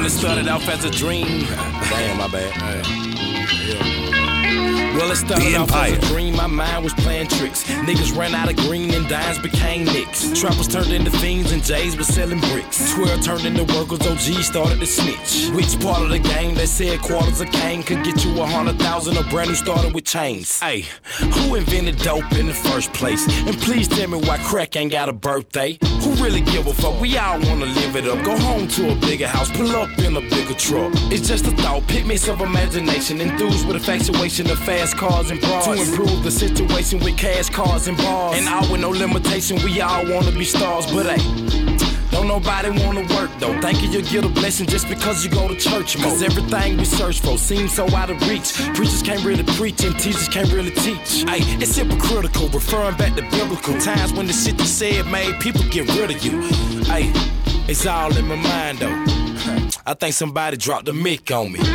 it started off as a dream. Damn, my bad. Well, it started off as a dream, my mind was playing tricks. Niggas ran out of green and dimes became nicks. Trappers turned into fiends and J's was selling bricks. 12 turned into workers, OG started to snitch. Which part of the game that said quarters of cane could get you 100,000, a brand new starter with chains? Hey, who invented dope in the first place? And please tell me why crack ain't got a birthday? Who really give a fuck? We all wanna live it up. Go home to a bigger house, pull up in a bigger truck. It's just a thought, picments of imagination, enthused with infatuation of fast cars and bras. To improve the situation with cash, cars, and bars. And all with no limitation, we all wanna be stars. But hey, don't nobody wanna work though. Thinking you'll get a blessing just because you go to church more. Cause everything we search for seems so out of reach. Preachers can't really preach and teachers can't really teach. Ay, it's hypocritical, referring back to biblical times when the shit you said made people get rid of you. Ay, it's all in my mind though. I think somebody dropped the mic on me.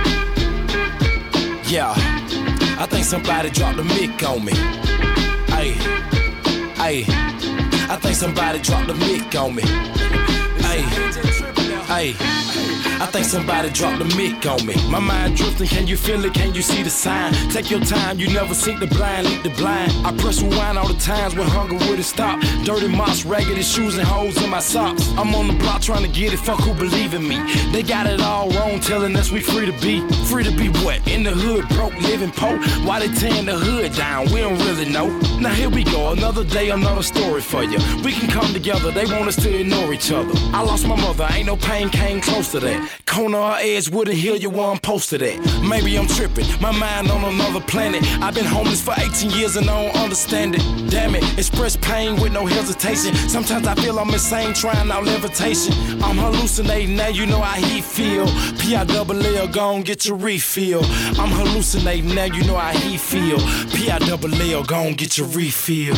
Yeah, I think somebody dropped the mic on me. Ay, ay, I think somebody dropped the mic on me. Ay, ay, I think somebody dropped the mic on me. My mind drifting, can you feel it? Can you see the sign? Take your time, you never sink the blind, lead the blind. I press rewind all the times when hunger wouldn't stop. Dirty mops, raggedy shoes and holes in my socks. I'm on the block trying to get it, fuck who believe in me. They got it all wrong, telling us we free to be. Free to be what? In the hood, broke, living poor. Why they tearing the hood down? We don't really know. Now here we go, another day, another story for you. We can come together, they want us to ignore each other. I lost my mother, ain't no pain came close to that. Corner her edge wouldn't heal you while I'm posted at. Maybe I'm tripping, my mind on another planet. I've been homeless for 18 years and I don't understand it. Damn it, express pain with no hesitation. Sometimes I feel I'm insane trying out levitation. I'm hallucinating, now you know how he feel. P-I-double-L, gon' get your refill. I'm hallucinating, now you know how he feel. P-I-double-L, gon' get your refill.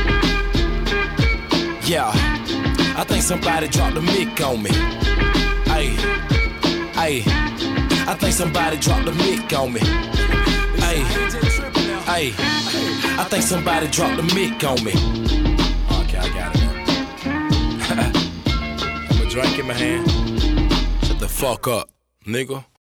Yeah, I think somebody dropped the mic on me. Ay, ay, I think somebody dropped the mic on me. Ay, ay, I think somebody dropped the mic on me. Okay, I got it now. I'm a drink in my hand. Shut the fuck up, nigga.